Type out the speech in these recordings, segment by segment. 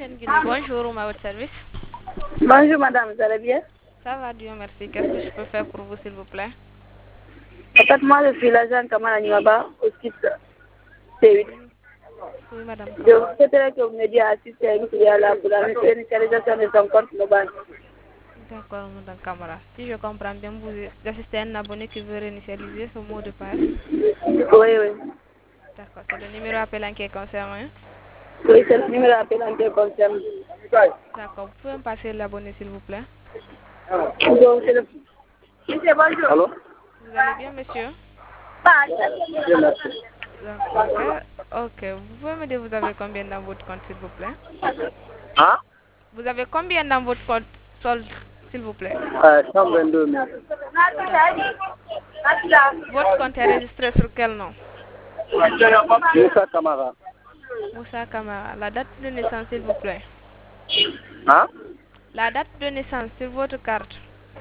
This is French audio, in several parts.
Antenne Guinée, bonjour, à votre service. Bonjour madame, vous allez bien? Ça va, Dieu merci. Qu'est-ce que je peux faire pour vous, s'il vous plaît? En fait, moi je suis l'agent Kamala Niwaba au site C8. Oui, madame Je Kamara. souhaiterais que vous me disiez à une filiale là pour la réinitialisation de son compte global. D'accord, madame Kamara. Si je comprends bien, vous assistez à un abonné qui veut réinitialiser son mot de passe. Oui, oui. D'accord, c'est le numéro appelant qui est concerné. Oui, c'est le numéro appelant qui concerne. D'accord, vous pouvez me passer l'abonné, s'il vous plaît? Donc, c'est le... Monsieur, bonjour. Allô? Vous allez bien, monsieur? Bien, merci. D'accord, ok. Vous pouvez me dire, vous avez combien dans votre compte, s'il vous plaît? Hein? Vous avez combien dans votre compte solde, s'il vous plaît? 122 000. D'accord. Votre compte est registré sur quel nom? Moussa Kamara. Moussa Kamara. La date de naissance, s'il vous plaît. Hein? La date de naissance sur votre carte.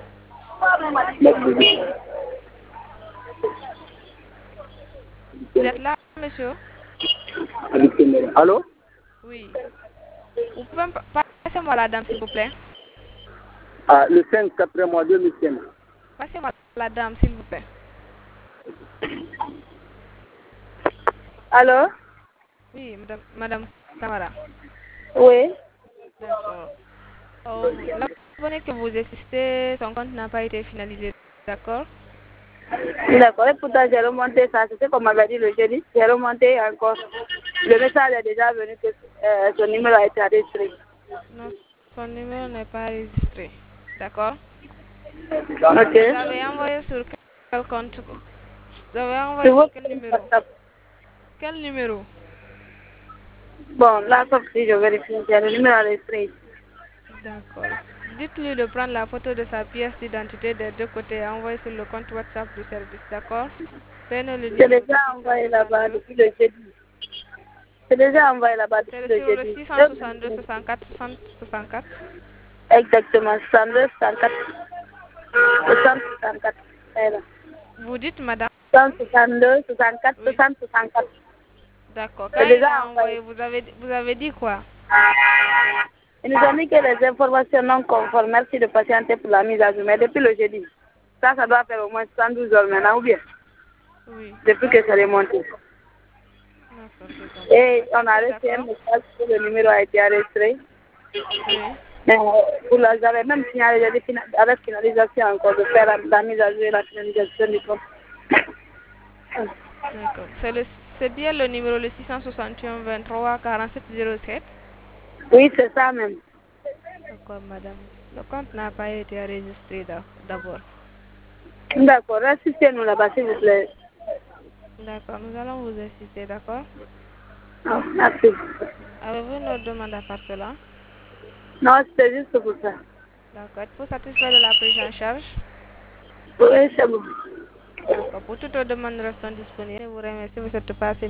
Vous êtes là, monsieur? Allô? Oui. Vous pouvez me passez-moi la dame, s'il vous plaît? Ah, le 5 4 mois 2005. Passez-moi la dame, s'il vous plaît. Allô? Oui, madame Kamara. Oui. D'accord. L'abonné que vous assistez, son compte n'a pas été finalisé. D'accord? D'accord, et pourtant j'ai remonté ça, c'est ce qu'on m'avait dit le jeudi, j'ai remonté encore. Le message est déjà venu que son numéro a été enregistré. Non, son numéro n'est pas enregistré. D'accord? Ok. Vous avez envoyé sur quel compte? Vous avez Sur envoyé sur votre quel numéro? WhatsApp. Quel numéro? Bon, là, sauf si je vérifie, j'ai le numéro enregistré. D'accord. Dites-lui de prendre la photo de sa pièce d'identité des deux côtés et envoyer sur le compte WhatsApp du service. D'accord? Prenez le C'est numéro déjà de envoyé là-bas 662. depuis le jeudi. C'est déjà envoyé là-bas depuis C'est le sur le jeudi. 662 64 60 64. Exactement, 62, 64, 60, 64. Voilà. Vous dites, madame? 162, 64, Oui. 60, 64. D'accord. C'est Quand il déjà a envoyé. envoyé, vous avez dit quoi? Il nous a dit que les informations non conformes, merci de patienter pour la mise à jour. Mais depuis le jeudi, ça doit faire au moins 112 heures maintenant, ou bien, Oui. depuis que c'est remonté. D'accord, j'ai compris. Et on a Ok, reçu un d'accord. message que le numéro a été enregistré. Oui. Mais j'avais même signalé, j'ai dit avec finalisation encore de faire la mise à jour et la finalisation du compte. D'accord. C'est bien le numéro le 661 23 47 07. Oui, c'est ça même. D'accord, madame. Le compte n'a pas été enregistré d'abord. D'accord, assistez-nous là-bas, s'il vous plaît. D'accord, nous allons vous assister, d'accord? Oh, merci. Avez-vous une autre demande à part cela? Non, c'était juste pour ça. D'accord. Êtes-vous satisfait de la prise en charge? Oui, c'est bon. D'accord. Pour toute autre demande, restons disponibles. Je vous remercie. Vous êtes passé.